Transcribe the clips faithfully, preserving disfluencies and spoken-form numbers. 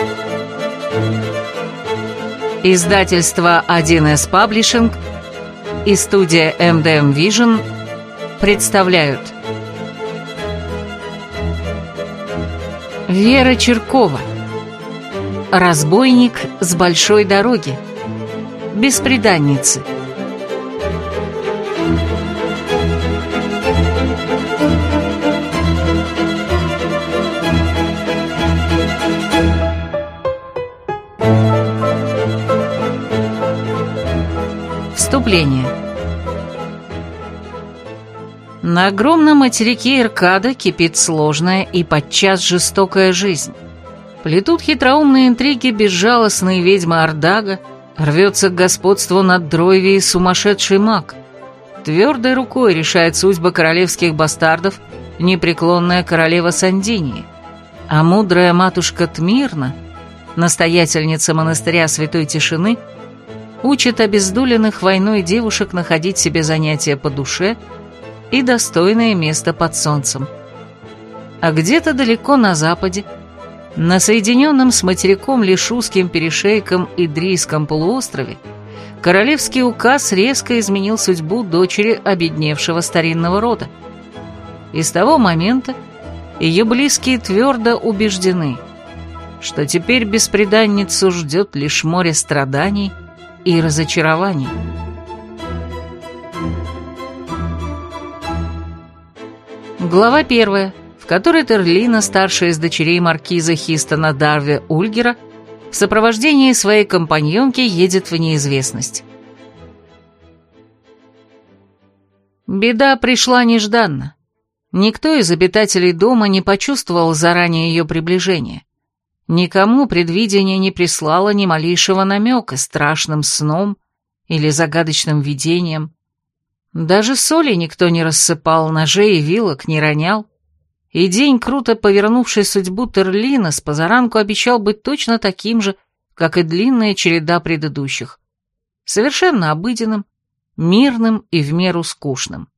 Издательство один эс Publishing и студия эм дэ эм Vision представляют Вера Чиркова. Разбойник с большой дороги. Бесприданницы. Вступление. На огромном материке Иркада кипит сложная и подчас жестокая жизнь. Плетут хитроумные интриги безжалостные ведьмы Ардага, рвется к господству над Дройвией сумасшедший маг. Твердой рукой решает судьбы королевских бастардов непреклонная королева Сандинии, а мудрая матушка Тмирна, настоятельница монастыря Святой Тишины, учит обездоленных войной девушек находить себе занятия по душе и достойное место под солнцем. А где-то далеко на западе, на соединенном с материком лишь узким перешейком Идрийском полуострове, королевский указ резко изменил судьбу дочери обедневшего старинного рода. И с того момента ее близкие твердо убеждены, что теперь бесприданницу ждет лишь море страданий и разочарований. Глава первая, в которой Терлина, старшая из дочерей маркиза Хистона Дарве Ульгера, в сопровождении своей компаньонки едет в неизвестность. Беда пришла нежданно. Никто из обитателей дома не почувствовал заранее ее приближения. Никому предвидение не прислало ни малейшего намека страшным сном или загадочным видением. Даже соли никто не рассыпал, ножей и вилок не ронял. И день, круто повернувший судьбу Терлина, с позаранку обещал быть точно таким же, как и длинная череда предыдущих. Совершенно обыденным, мирным и в меру скучным.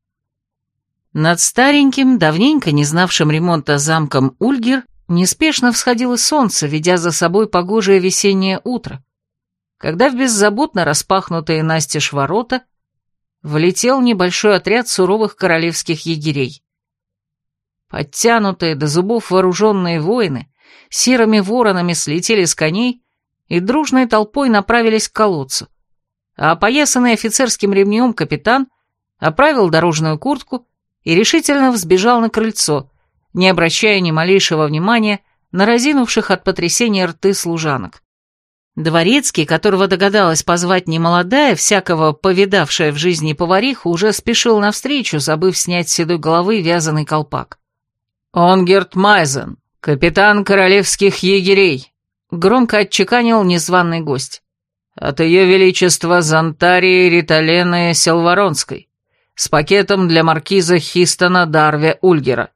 Над стареньким, давненько не знавшим ремонта замком Ульгер неспешно всходило солнце, ведя за собой погожее весеннее утро, когда в беззаботно распахнутые настежь ворота влетел небольшой отряд суровых королевских егерей. Подтянутые до зубов вооруженные воины серыми воронами слетели с коней и дружной толпой направились к колодцу, а опоясанный офицерским ремнем капитан оправил дорожную куртку и решительно взбежал на крыльцо, не обращая ни малейшего внимания на разинувших от потрясения рты служанок. Дворецкий, которого догадалась позвать немолодая, всякого повидавшая в жизни повариха, уже спешил навстречу, забыв снять с седой головы вязаный колпак. «Онгерт Майзен, капитан королевских егерей», — громко отчеканил незваный гость. «От ее величества Зонтарии Риталены Селваронской, с пакетом для маркиза Хистона Дарве Ульгера».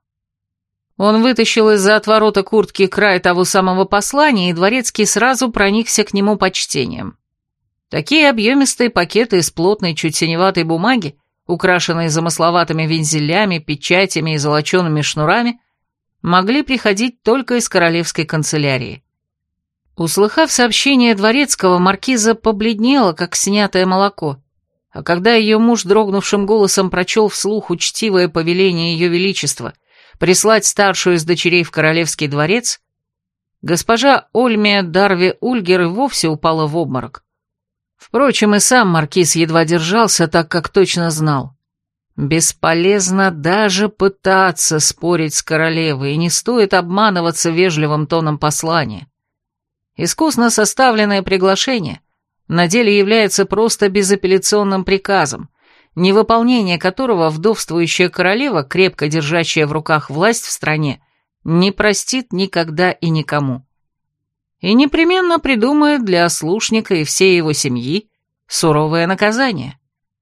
Он вытащил из-за отворота куртки край того самого послания, и дворецкий сразу проникся к нему почтением. Такие объемистые пакеты из плотной, чуть синеватой бумаги, украшенные замысловатыми вензелями, печатями и золочеными шнурами, могли приходить только из королевской канцелярии. Услыхав сообщение дворецкого, маркиза побледнела, как снятое молоко, а когда ее муж дрогнувшим голосом прочел вслух учтивое повеление ее величества прислать старшую из дочерей в королевский дворец, госпожа Ольмия Дарве Ульгер и вовсе упала в обморок. Впрочем, и сам маркиз едва держался, так как точно знал. Бесполезно даже пытаться спорить с королевой, и не стоит обманываться вежливым тоном послания. Искусно составленное приглашение на деле является просто безапелляционным приказом, невыполнение которого вдовствующая королева, крепко держащая в руках власть в стране, не простит никогда и никому. И непременно придумает для ослушника и всей его семьи суровое наказание.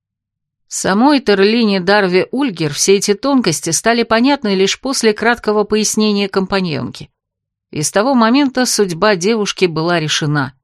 Самой Терлине Дарве Ульгер все эти тонкости стали понятны лишь после краткого пояснения компаньонки. И с того момента судьба девушки была решена.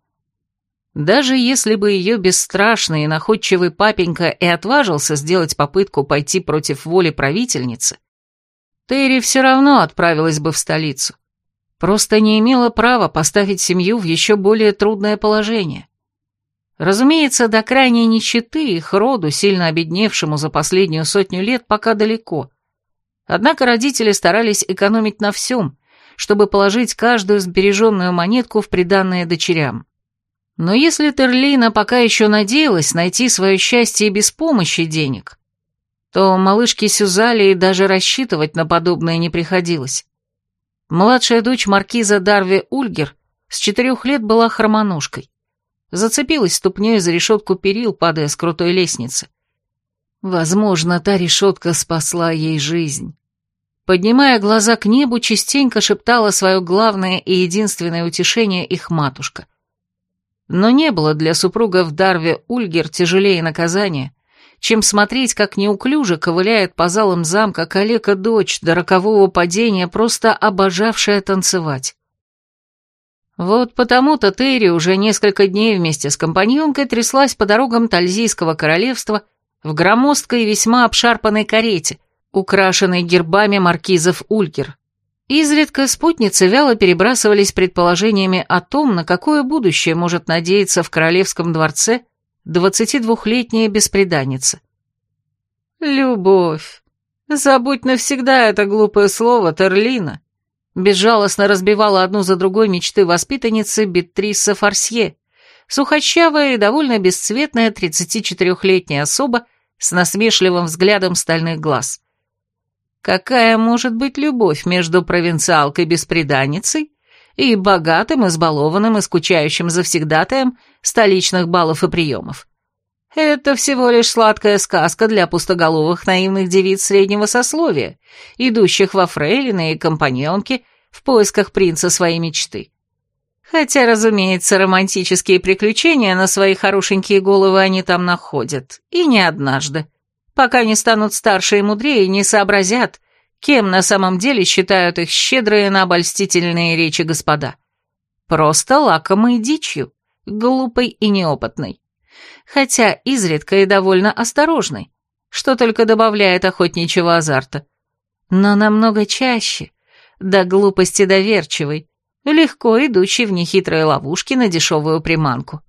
Даже если бы ее бесстрашный и находчивый папенька и отважился сделать попытку пойти против воли правительницы, Терри все равно отправилась бы в столицу. просто не имела права поставить семью в еще более трудное положение. Разумеется, до крайней нищеты их роду, сильно обедневшему за последнюю сотню лет, пока далеко. Однако родители старались экономить на всем, чтобы положить каждую сбереженную монетку в приданное дочерям. Но если Терлина пока еще надеялась найти свое счастье без помощи денег, то малышке Сюзалии даже рассчитывать на подобное не приходилось. Младшая дочь маркиза Дарви Ульгер с четырех лет была хромоножкой. Зацепилась ступней за решетку перил, падая с крутой лестницы. Возможно, та решетка спасла ей жизнь. Поднимая глаза к небу, частенько шептала свое главное и единственное утешение их матушка. Но не было для супругов Дарви Ульгер тяжелее наказания, чем смотреть, как неуклюже ковыляет по залам замка калека-дочь до рокового падения, просто обожавшая танцевать. Вот потому-то Терри уже несколько дней вместе с компаньонкой тряслась по дорогам Тальзийского королевства в громоздкой и весьма обшарпанной карете, украшенной гербами маркизов Ульгер. Изредка спутницы вяло перебрасывались предположениями о том, на какое будущее может надеяться в королевском дворце двадцатидвухлетняя бесприданница. «Любовь! Забудь навсегда это глупое слово, Терлина!» Безжалостно разбивала одну за другой мечты воспитанницы Бетрисса Форсье, сухощавая и довольно бесцветная тридцатичетырехлетняя особа с насмешливым взглядом стальных глаз. Какая может быть любовь между провинциалкой-бесприданницей и богатым, избалованным и скучающим завсегдатаем столичных балов и приемов? Это всего лишь сладкая сказка для пустоголовых наивных девиц среднего сословия, идущих во фрейлины и компаньонки в поисках принца своей мечты. Хотя, разумеется, романтические приключения на свои хорошенькие головы они там находят, и не однажды, пока не станут старше и мудрее и не сообразят, кем на самом деле считают их щедрые на обольстительные речи господа. Просто лакомой дичью, глупой и неопытной. Хотя изредка и довольно осторожной, что только добавляет охотничьего азарта. Но намного чаще, до глупости доверчивой, легко идущей в нехитрые ловушки на дешевую приманку.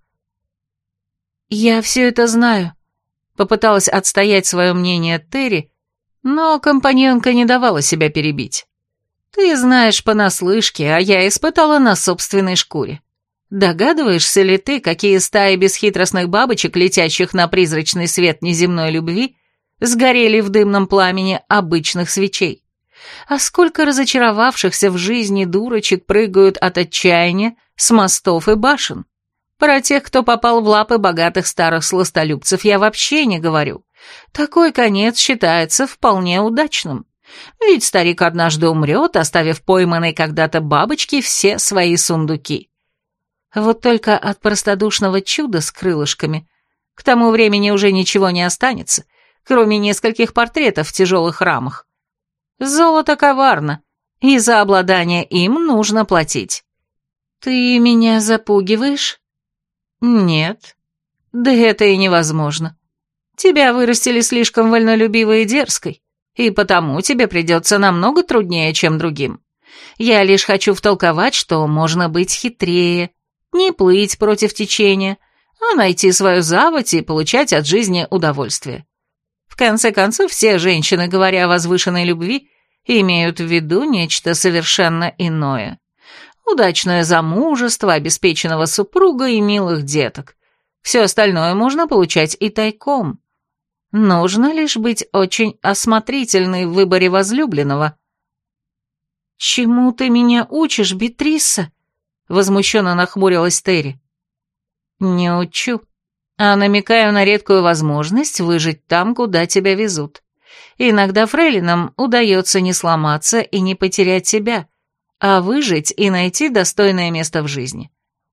«Я все это знаю», — попыталась отстоять свое мнение Терри, но компаньонка не давала себя перебить. «Ты знаешь понаслышке, а я испытала на собственной шкуре. Догадываешься ли ты, какие стаи бесхитростных бабочек, летящих на призрачный свет неземной любви, сгорели в дымном пламени обычных свечей? А сколько разочаровавшихся в жизни дурочек прыгают от отчаяния с мостов и башен? Про тех, кто попал в лапы богатых старых сластолюбцев, я вообще не говорю. Такой конец считается вполне удачным. Ведь старик однажды умрет, оставив пойманной когда-то бабочке все свои сундуки. Вот только от простодушного чуда с крылышками к тому времени уже ничего не останется, кроме нескольких портретов в тяжелых рамах. Золото коварно, и за обладание им нужно платить. Ты меня запугиваешь? Нет. Да это и невозможно. Тебя вырастили слишком вольнолюбивой и дерзкой, и потому тебе придется намного труднее, чем другим. Я лишь хочу втолковать, что можно быть хитрее, не плыть против течения, а найти свою заводь и получать от жизни удовольствие. В конце концов, все женщины, говоря о возвышенной любви, имеют в виду нечто совершенно иное. Удачное замужество, обеспеченного супруга и милых деток. Все остальное можно получать и тайком. Нужно лишь быть очень осмотрительной в выборе возлюбленного. «Чему ты меня учишь, Бетрисса?» Возмущенно нахмурилась Терри. «Не учу, а намекаю на редкую возможность выжить там, куда тебя везут. Иногда фрейлинам удается не сломаться и не потерять себя, а выжить и найти достойное место в жизни.